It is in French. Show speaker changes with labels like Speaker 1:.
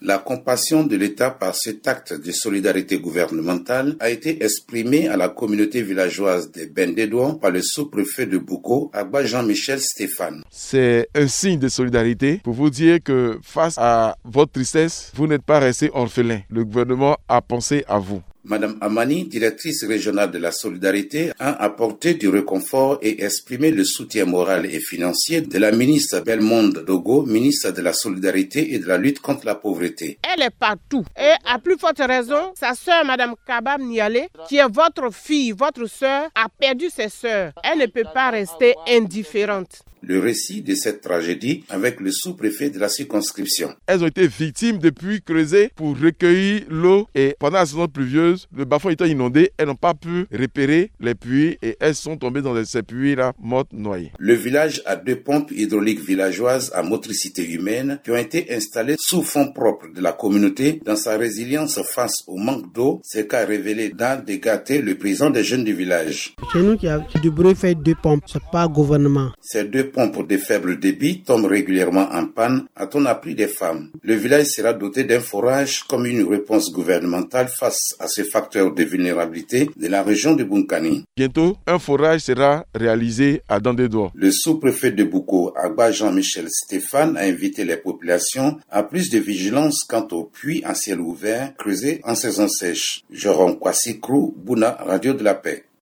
Speaker 1: La compassion de l'État par cet acte de solidarité gouvernementale a été exprimée à la communauté villageoise des Bendédouan par le sous-préfet de Bouko, Agba Jean-Michel Stéphane.
Speaker 2: C'est un signe de solidarité pour vous dire que face à votre tristesse, vous n'êtes pas resté orphelin. Le gouvernement a pensé à vous.
Speaker 1: Madame Amani, directrice régionale de la solidarité, a apporté du réconfort et exprimé le soutien moral et financier de la ministre Belmonde Dogo, ministre de la solidarité et de la lutte contre la pauvreté.
Speaker 3: Elle est partout. Et à plus forte raison, sa sœur, Madame Kabab Niale, qui est votre fille, votre sœur, a perdu ses sœurs. Elle ne peut pas rester indifférente.
Speaker 1: Le récit de cette tragédie avec le sous-préfet de la circonscription.
Speaker 2: Elles ont été victimes de puits creusés pour recueillir l'eau et pendant la saison pluvieuse, le bas-fond étant inondé, elles n'ont pas pu repérer les puits et elles sont tombées dans ces puits-là, mortes, noyées.
Speaker 1: Le village a 2 pompes hydrauliques villageoises à motricité humaine qui ont été installées sous fonds propres de la communauté dans sa résilience face au manque d'eau, ce qu'a révélé dans des gâtés le président des jeunes du village.
Speaker 4: Chez nous qui a du bruit fait 2 pompes, c'est pas gouvernement.
Speaker 1: Ces 2 pompes de faible débit tombent régulièrement en panne à ton appui des femmes. Le village sera doté d'un forage comme une réponse gouvernementale face à ce facteur de vulnérabilité de la région de Bunkani.
Speaker 2: Bientôt, un forage sera réalisé à Dandédouan.
Speaker 1: Le sous-préfet de Bouko, Agba Jean-Michel Stéphane, a invité les populations à plus de vigilance quant aux puits en ciel ouvert creusés en saison sèche. Jérôme Kwasi Krou, Bouna, Radio de la Paix.